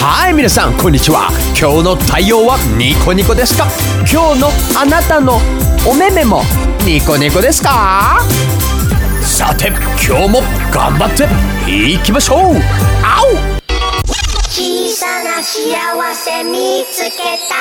はい、皆さんこんにちは。今日の太陽はニコニコですか？今日のあなたのお目目もニコニコですか？さて今日も頑張っていきましょう。あお、 小さな幸せ見つけた。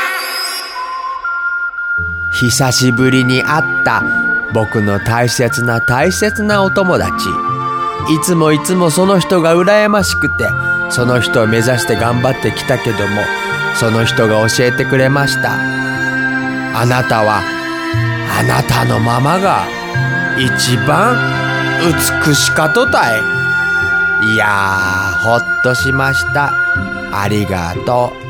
久しぶりに会った僕の大切なお友達。いつもその人が羨ましくて、その人を目指して頑張ってきたけども、その人が教えてくれました。あなたはあなたのままが一番美しかとたい。いやー、ほっとしました。ありがとう。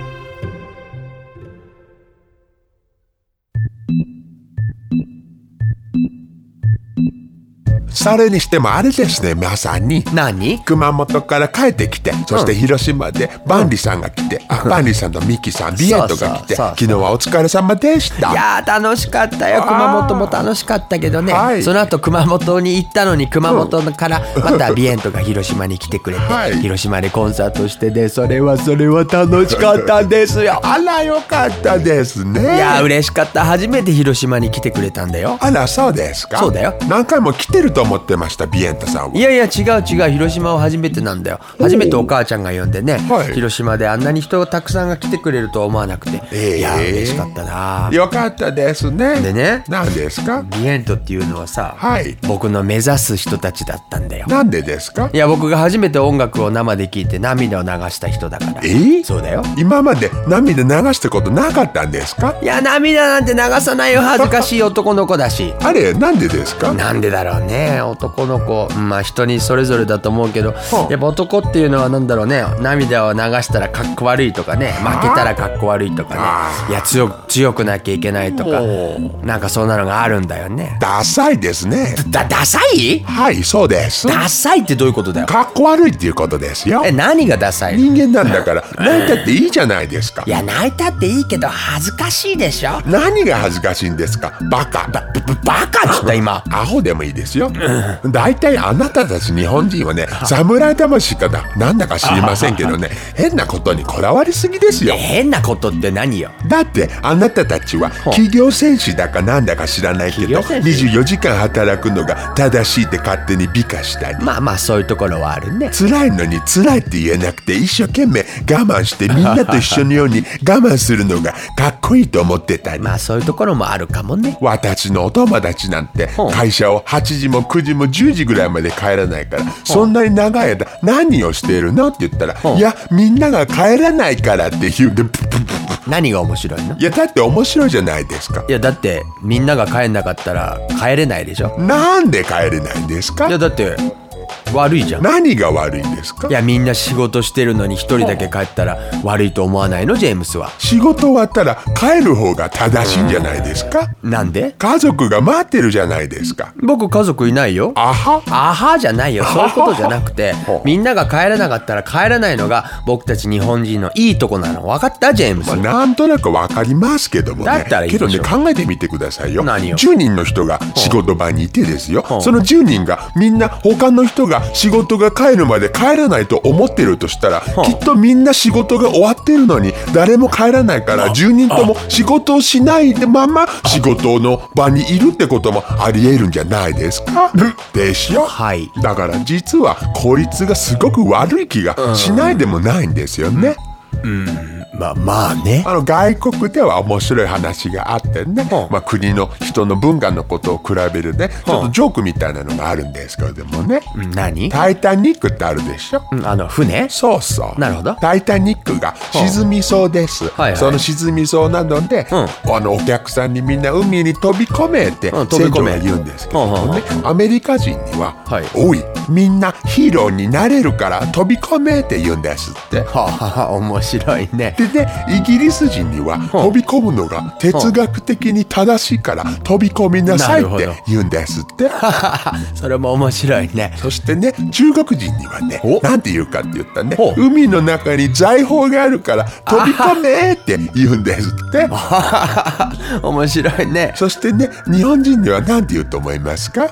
それにしてもあれですね、まさに何？ 熊本から帰ってきて、そして広島で万里さんが来て、万里さんとミキさん、ビエントが来て、 そう昨日はお疲れ様でした。 いやー楽しかったよ。熊本も楽しかったけどね、 はい、 その後熊本に行ったのに、熊本からまたビエントが広島に来てくれて、 はい、 広島でコンサートしてね、それは楽しかったですよ。 あらよかったですね。 いや嬉しかった。初めて広島に来てくれたんだよ。 あら、そうですか。 そうだよ。 何回も来てると思ってました、ビエントさんは。 いや違う、広島は初めてなんだよ。初めてお母ちゃんが呼んでね、 はい、 広島であんなに人がたくさんが来てくれるとは思わなくて、いや嬉しかったな。 よかったですね。 でね、 何ですか？ ビエントっていうのはさ、 はい、 僕の目指す人たちだったんだよ。 なんでですか？ いや僕が初めて音楽を生で聴いて涙を流した人だから。そうだよ。 今まで涙流したことなかったんですか？ いや涙なんて流さないよ。恥ずかしい男の子だし。 あれ、なんでですか？ なんでだろうね。男の子、まあ人にそれぞれだと思うけど、やっぱ男っていうのはなんだろうね、涙を流したらかっこ悪いとかね、負けたらかっこ悪いとかね、いや強くなきゃいけないとか、なんかそんなのがあるんだよね。 ダサいですね。 ダサい？ はい、そうです。 ダサいってどういうことだよ。 かっこ悪いっていうことですよ。 何がダサい？ 人間なんだから泣いたっていいじゃないですか。 いや泣いたっていいけど恥ずかしいでしょ。 何が恥ずかしいんですか？バカ。 バカって言った今。 アホでもいいですよ。だいたいあなたたち日本人はね、侍魂かなんだか知りませんけどね、変なことにこだわりすぎですよ。 変なことって何よ。 だってあなたたちは企業戦士だかなんだか知らないけど、24時間働くのが正しいって勝手に美化したり、 まあそういうところはあるね。 辛いのに辛いって言えなくて一生懸命我慢してみんなと一緒のように我慢するのがかっこいいと思ってたり、 まあそういうところもあるかもね。 私のお友達なんて会社を8時も9時も10時ぐらいまで帰らないから、そんなに長い間何をしているのって言ったら、いやみんなが帰らないからって言うで、 何が面白いの？ いやだって面白いじゃないですか。 いやだってみんなが帰んなかったら帰れないでしょ。 なんで帰れないんですか？ いやだって悪いじゃん。 何が悪いんですか？ いやみんな仕事してるのに一人だけ帰ったら悪いと思わないの？ジェームスは。 仕事終わったら帰る方が正しいんじゃないですか？ なんで？ 家族が待ってるじゃないですか。 僕家族いないよ。 あはじゃないよ。そういうことじゃなくてみんなが帰らなかったら帰らないのが僕たち日本人のいいとこなの。分かった？ジェームス。 なんとなく分かりますけどもね。 だったらいいでしょ。 けどね、考えてみてくださいよ。 何よ。 10人の人が仕事場にいてですよ、その10人がみんな他の人が仕事が帰るまで帰らないと思ってるとしたら、きっとみんな仕事が終わってるのに誰も帰らないから10人とも仕事をしないでまま仕事の場にいるってこともあり得るんじゃないですか？でしょ？ はい。 だから実は効率がすごく悪い気がしないでもないんですよね。 まあね。 外国では面白い話があってね、国の人の文化のことを比べるね、ちょっとジョークみたいなのがあるんですけれどもね。 何？ タイタニックってあるでしょ。 船？ そうそう。 なるほど。 タイタニックが沈みそうです。その沈みそうなので、お客さんにみんな海に飛び込めって船長が言うんですけどもね、アメリカ人には、おいみんなヒーローになれるから飛び込めって言うんですって。 面白いね。 でね、イギリス人には飛び込むのが哲学的に正しいから飛び込みなさいって言うんですって。 それも面白いね。 そしてね、中国人にはね、なんて言うかって言ったらね、海の中に財宝があるから飛び込めって言うんですって。 面白いね。 そしてね、日本人にはなんて言うと思いますか？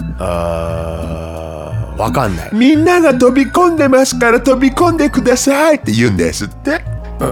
わかんない。 みんなが飛び込んでますから飛び込んでくださいって言うんですって。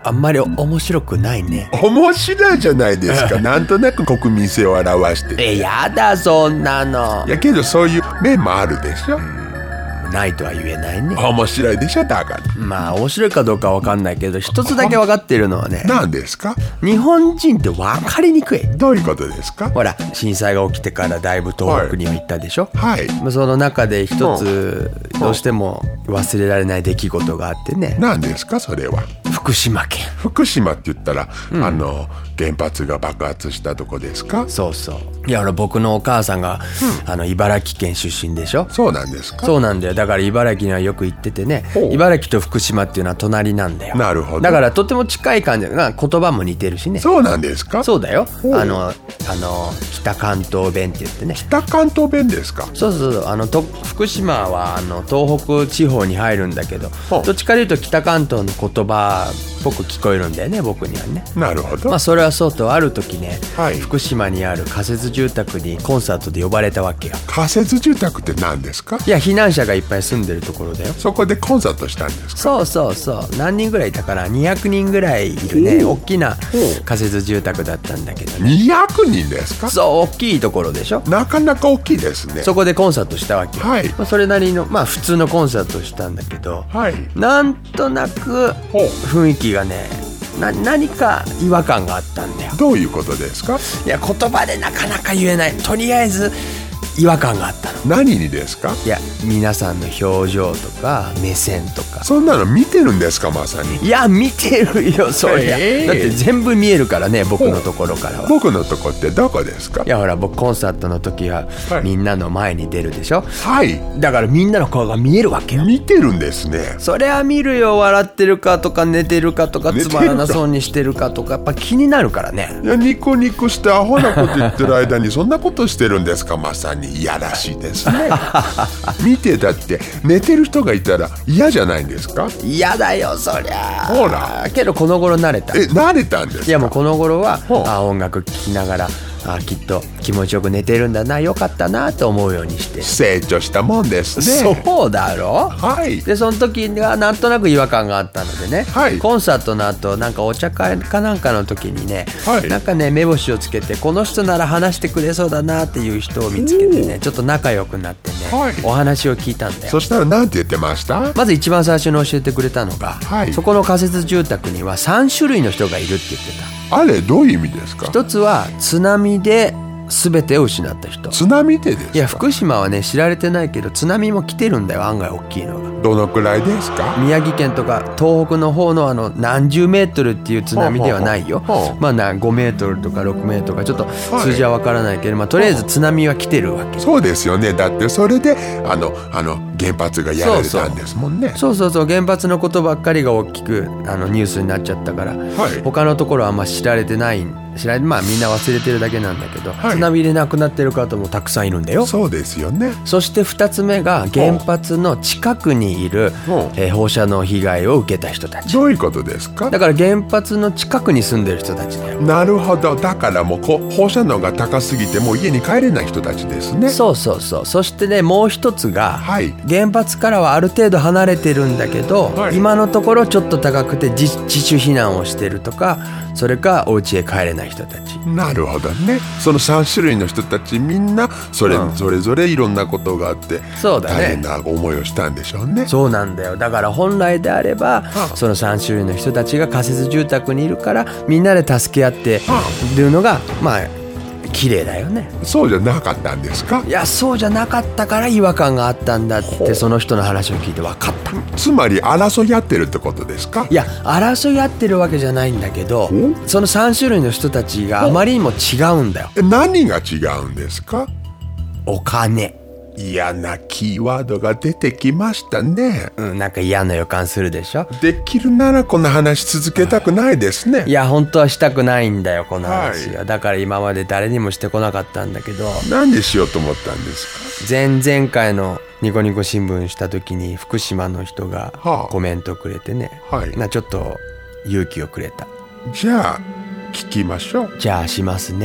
あんまり面白くないね。 面白いじゃないですか。なんとなく国民性を表してて。 やだそんなの。 いやけどそういう面もあるでしょ。 ないとは言えないね。 面白いでしょだから。 まあ面白いかどうかわかんないけど、一つだけ分かってるのはね、 何ですか？ 日本人って分かりにくい。 どういうことですか？ ほら震災が起きてからだいぶ東北には行ったでしょ。 はい。 その中で一つどうしても忘れられない出来事があってね。 何ですかそれは？ 福島県。 福島って言ったら、原発が爆発したとこですか？ そうそう。いや僕のお母さんが、茨城県出身でしょ。 そうなんですか？ そうなんだよ。だから茨城にはよく行っててね、茨城と福島っていうのは隣なんだよ。 なるほど。 だからとても近い感じだな。言葉も似てるしね。 そうなんですか？ そうだよ。北関東弁って言ってね。 北関東弁ですか？ そう福島は東北地方に入るんだけど、どっちかというと北関東の言葉っぽく聞こえるんだよね、僕にはね。 なるほど。 まあそれはそうと、ある時ね、 はい、 福島にある仮設住宅にコンサートで呼ばれたわけよ。 仮設住宅って何ですか？ いや避難者がいっぱい住んでるところだよ。 そこでコンサートしたんですか？ そう何人ぐらいいたかな、200人ぐらいいるね、大きな仮設住宅だったんだけどね。 200人ですか？ そう大きいところでしょ。 なかなか大きいですね。 そこでコンサートしたわけよ。 はい。 それなりの普通のコンサートをしたんだけど、 はい、 なんとなく雰囲気がね、何か違和感があったんだよ。 どういうことですか？ いや言葉でなかなか言えない。とりあえず違和感があったの。 何にですか？ いや皆さんの表情とか目線とか。 そんなの見てるんですか？まさに。 いや見てるよそりゃ、だって全部見えるからね、僕のところからは。 僕のとこってどこですか？ いやほら僕コンサートの時は、みんなの前に出るでしょ。 はい。 だからみんなの顔が見えるわけよ。 見てるんですね。 そりゃ見るよ。笑ってるかとか寝てるかとかつまらなそうにしてるかとかやっぱ気になるからね。 いやニコニコしてアホなこと言ってる間にそんなことしてるんですか？まさにいやらしいですね。見てだって寝てる人がいたら嫌じゃないんですか？ 嫌だよそりゃ。 ほらけどこの頃慣れた。 慣れたんですか？ いやもうこの頃は音楽聴きながらきっと気持ちよく寝てるんだな、よかったなと思うようにして。 成長したもんですね。 そうだろ。 はい。 でその時にはなんとなく違和感があったのでね、 はい、 コンサートの後なんかお茶会かなんかの時にね、 はい、 なんかね目星をつけてこの人なら話してくれそうだなっていう人を見つけてね、ちょっと仲良くなってね、 はい、 お話を聞いたんだよ。 そしたら何て言ってました？ まず一番最初に教えてくれたのが、 はい、 そこの仮設住宅には3種類の人がいるって言ってた。 あれどういう意味ですか？ 一つは津波で全てを失った人。 津波でですか？ いや福島はね知られてないけど津波も来てるんだよ、案外大きいのが。 どのくらいですか？ 宮城県とか東北の方の何十メートルっていう津波ではないよ。まあ5メートルとか6メートルかちょっと数字はわからないけど、とりあえず津波は来てるわけ。 そうですよね。だってそれで原発がやられたんですもんね。 そう原発のことばっかりが大きくニュースになっちゃったから、他のところはあんま知られてない。まあみんな忘れてるだけなんだけど、津波で亡くなってる方もたくさんいるんだよ。 そうですよね。 そして2つ目が原発の近くにいる放射能被害を受けた人たち。 どういうことですか？ だから原発の近くに住んでる人たちだよ。 なるほど。だからもう放射能が高すぎてもう家に帰れない人たちですね。 そうそしてねもう一つが、原発からはある程度離れてるんだけど、今のところちょっと高くて自主避難をしてるとか、それかお家へ帰れない人たち。 なるほどね。その3種類の人たちみんなそれぞれいろんなことがあって、 そうだね、 大変な思いをしたんでしょうね。 そうなんだよ。だから本来であれば、その3種類の人たちが仮設住宅にいるからみんなで助け合ってるのがまあ綺麗だよね。 そうじゃなかったんですか？ いやそうじゃなかったから違和感があったんだってその人の話を聞いて分かった。 つまり争い合ってるってことですか？ いや争い合ってるわけじゃないんだけど、その3種類の人たちがあまりにも違うんだよ。 何が違うんですか？ お金。 嫌なキーワードが出てきましたね。 なんか嫌な予感するでしょ。 できるならこの話続けたくないですね。 いや本当はしたくないんだよこの話は、だから今まで誰にもしてこなかったんだけど。 なんでしようと思ったんですか？ 前々回のニコニコ新聞した時に福島の人がコメントくれてね、ちょっと勇気をくれた。 じゃあ聞きましょう。 じゃあしますね。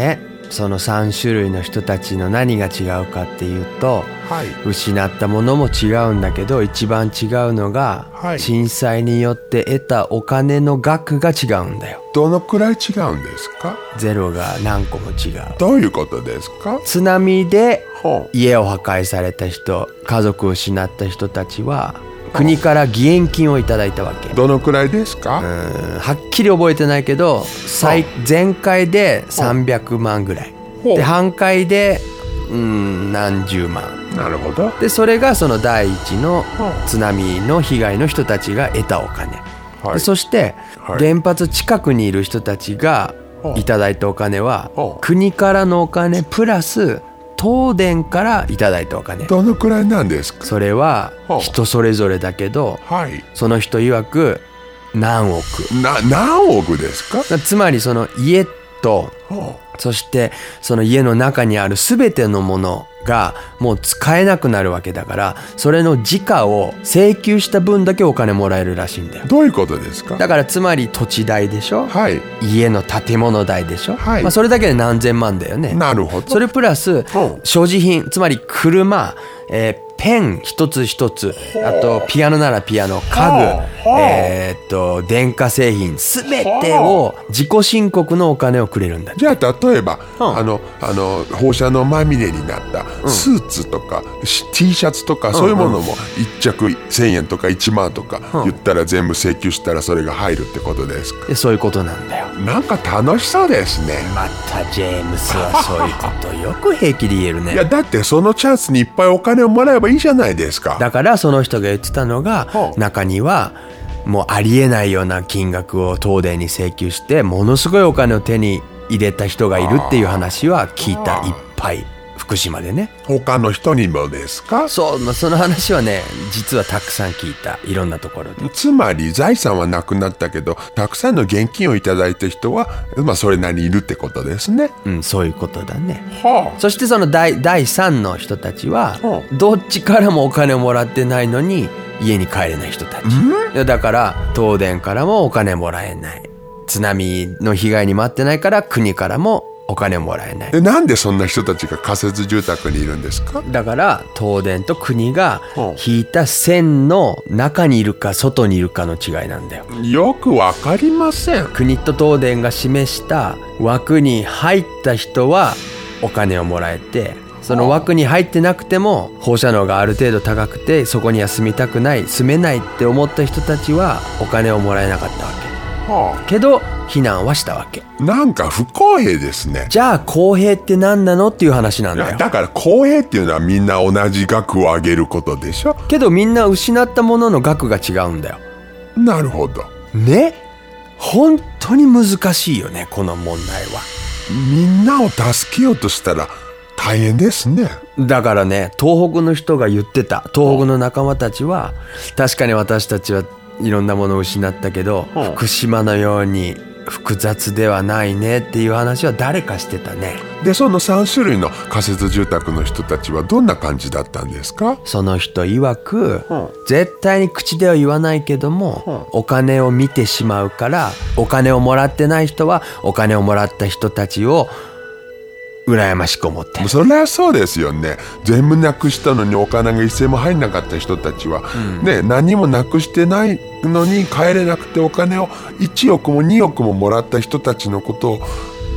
その3種類の人たちの何が違うかっていうと、 はい失ったものも違うんだけど、一番違うのが、 はい震災によって得たお金の額が違うんだよ。 どのくらい違うんですか？ ゼロが何個も違う。 どういうことですか？ 津波でほう家を破壊された人、家族を失った人たちは国から義援金をいただいたわけ。 どのくらいですか？ はっきり覚えてないけど、全壊で300万ぐらいほうで、半壊で何十万なるほど。 で、それがその第一の津波の被害の人たちが得たお金、 はいでそしてはい原発近くにいる人たちがいただいたお金はほう国からのお金プラス東電からいただいたお金。 どのくらいなんですか？ それはほう人それぞれだけど、 はい。 その人曰く何億。 何億ですか？ つまりその家と、 ほそしてその家の中にある全てのものがもう使えなくなるわけだから、それの時価を請求した分だけお金もらえるらしいんだよ。 どういうことですか？ だからつまり土地代でしょ、 はい。 家の建物代でしょ、 はいそれだけで何千万だよね。 なるほど。 それプラスほう所持品、つまり車、ペン一つ一つ、あとピアノならピアノ、家具、電化製品すべてを自己申告のお金をくれるんだ。 じゃあ例えば、 うん放射能まみれになったスーツとか、T シャツとか、そういうものも1着1000円とか1万とか言ったら全部請求したらそれが入るってことですか？ でそういうことなんだよ。 なんか楽しそうですね。 またジェームスはそういうことよく平気で言えるね。 いやだってそのチャンスにいっぱいお金をもらえばいいじゃないですか。 だからその人が言ってたのが、 ほう中にはもうありえないような金額を東電に請求してものすごいお金を手に入れた人がいるっていう話は聞いた。いっぱい福島でね。 他の人にもですか？ その話はね、実はたくさん聞いた。いろんなところで。 つまり財産はなくなったけどたくさんの現金をいただいた人は、それなりにいるってことですね。 そういうことだね。 はそしてその第3の人たちはほどっちからもお金をもらってないのに家に帰れない人たち。いやだから東電からもお金もらえない、津波の被害にも遭ってないから国からもお金をもらえない。 でなんでそんな人たちが仮設住宅にいるんですか？ だから東電と国がほう引いた線の中にいるか外にいるかの違いなんだよ。 よくわかりません。 国と東電が示した枠に入った人はお金をもらえて、その枠に入ってなくても放射能がある程度高くてそこには住みたくない、住めないって思った人たちはお金をもらえなかったわけ。けど避難はしたわけ。 なんか不公平ですね。 じゃあ公平って何なのっていう話なんいだよ。 やだから公平っていうのはみんな同じ額を上げることでしょ。 けどみんな失ったものの額が違うんだよなるほど。 ね。本当に難しいよね、この問題は。 みんなを助けようとしたら大変ですね。 だからね、東北の人が言ってた、東北の仲間たちは確かに私たちはいろんなものを失ったけど、 うん福島のように複雑ではないねっていう話は誰かしてたね。 でその3種類の仮設住宅の人たちはどんな感じだったんですか？ その人曰く、 うん絶対に口では言わないけども、お金を見てしまうから、お金をもらってない人はお金をもらった人たちを羨ましく思ってる。 そりゃそうですよね。全部なくしたのにお金が一銭も入んなかった人たちは、ね、何もなくしてないのに帰れなくてお金を1億も2億ももらった人たちのことを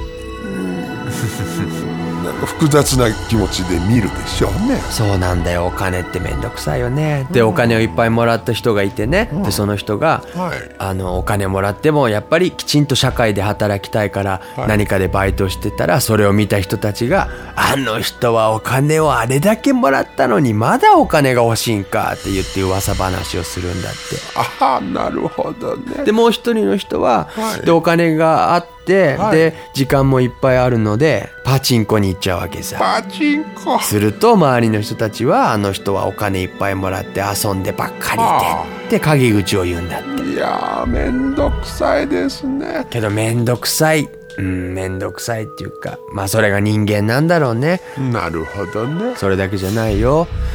なんか複雑な気持ちで見るでしょうね。 そうなんだよ、お金ってめんどくさいよね。で、お金をいっぱいもらった人がいてね、でその人が、 はいお金もらってもやっぱりきちんと社会で働きたいからはい何かでバイトしてたら、それを見た人たちが、あの人はお金をあれだけもらったのにまだお金が欲しいんかって言って噂話をするんだって。 ああなるほどね。 でもう一人の人は、 はいでお金があって、 はいで時間もいっぱいあるのでパチンコに行っちゃうわけさ。 パチンコ。 すると周りの人たちは、あの人はお金いっぱいもらって遊んでばっかりでって陰口を言うんだって。 いやーめんどくさいですね。 けどめんどくさい、めんどくさいっていうか、まあそれが人間なんだろうね。 なるほどね。 それだけじゃないよ。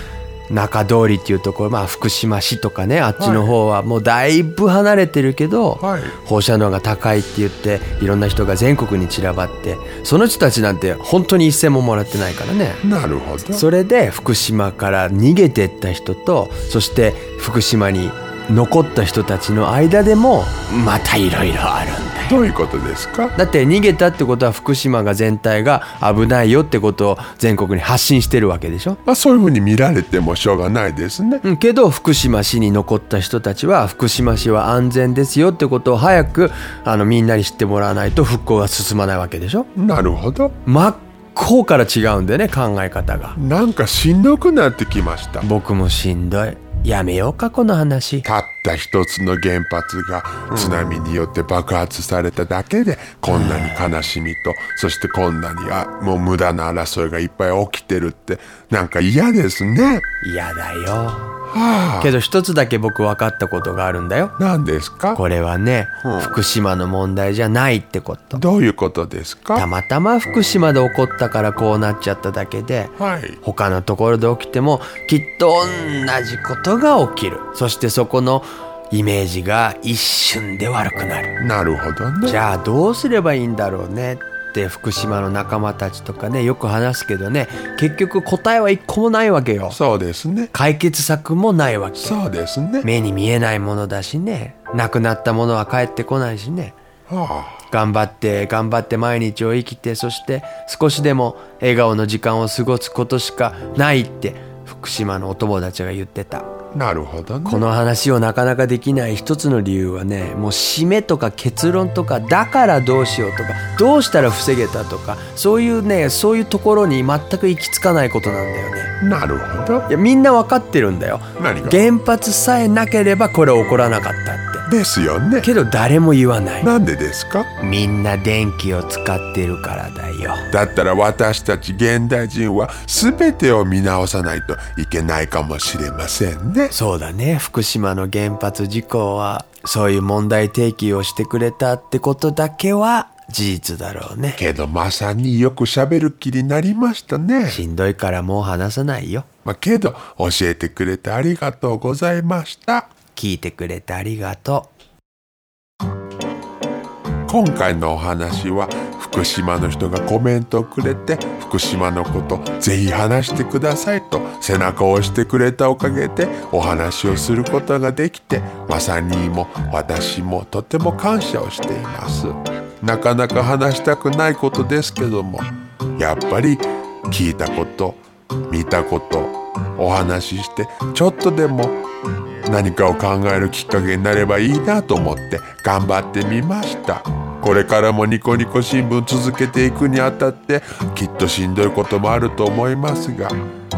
中通りっていうところ、福島市とかね、あっちの方はもうだいぶ離れてるけど、 はい、 放射能が高いって言っていろんな人が全国に散らばって、その人たちなんて本当に一銭ももらってないからね。 なるほど。 それで福島から逃げてった人と、そして福島に残った人たちの間でもまたいろいろあるんだよ。 どういうことですか？ だって逃げたってことは福島が全体が危ないよってことを全国に発信してるわけでしょ。 そういうふうに見られてもしょうがないですね。 けど福島市に残った人たちは福島市は安全ですよってことを早くみんなに知ってもらわないと復興が進まないわけでしょ。 なるほど。 真っ向から違うんだよね、考え方が。 なんかしんどくなってきました。 僕もしんどい。やめようかこの話。 たった一つの原発が津波によって爆発されただけでこんなに悲しみと、そしてこんなにもう無駄な争いがいっぱい起きてるって、なんか嫌ですね。 嫌だよ。けど一つだけ僕分かったことがあるんだよ。 何ですか？ これはね、福島の問題じゃないってこと。 どういうことですか？ たまたま福島で起こったからこうなっちゃっただけで、他のところで起きてもきっと同じことが起きる。そしてそこのイメージが一瞬で悪くなる。 なるほどね。 じゃあどうすればいいんだろうねって福島の仲間たちとかね、よく話すけどね、結局答えは一個もないわけよ。 そうですね。 解決策もないわけ。 そうですね。 目に見えないものだしね、なくなったものは帰ってこないしね。頑張って毎日を生きて、そして少しでも笑顔の時間を過ごすことしかないって福島のお友達が言ってた。 なるほどね。 この話をなかなかできない一つの理由はね、もう締めとか結論とか、だからどうしようとか、どうしたら防げたとか、そういうところに全く行き着かないことなんだよね。 なるほど。 いや、みんな分かってるんだよ。 何が？ 原発さえなければこれ起こらなかったって。 ですよね。 けど誰も言わない。 なんでですか？ みんな電気を使ってるからだよ。 だったら私たち現代人は全てを見直さないといけないかもしれませんね。 そうだね。福島の原発事故はそういう問題提起をしてくれたってことだけは事実だろうね。 けどまさによく喋る気になりましたね。 しんどいからもう話さないよ。 けど教えてくれてありがとうございました。 聞いてくれてありがとう。 今回のお話は福島の人がコメントをくれて、福島のことぜひ話してくださいと背中を押してくれたおかげでお話をすることができて、まさにも私もとても感謝をしています。なかなか話したくないことですけども、やっぱり聞いたこと、見たこと、お話ししてちょっとでも何かを考えるきっかけになればいいなと思って頑張ってみました。これからもニコニコ新聞続けていくにあたってきっとしんどいこともあると思いますが、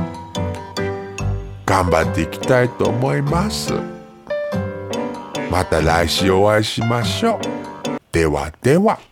頑張っていきたいと思います。また来週お会いしましょう。ではでは。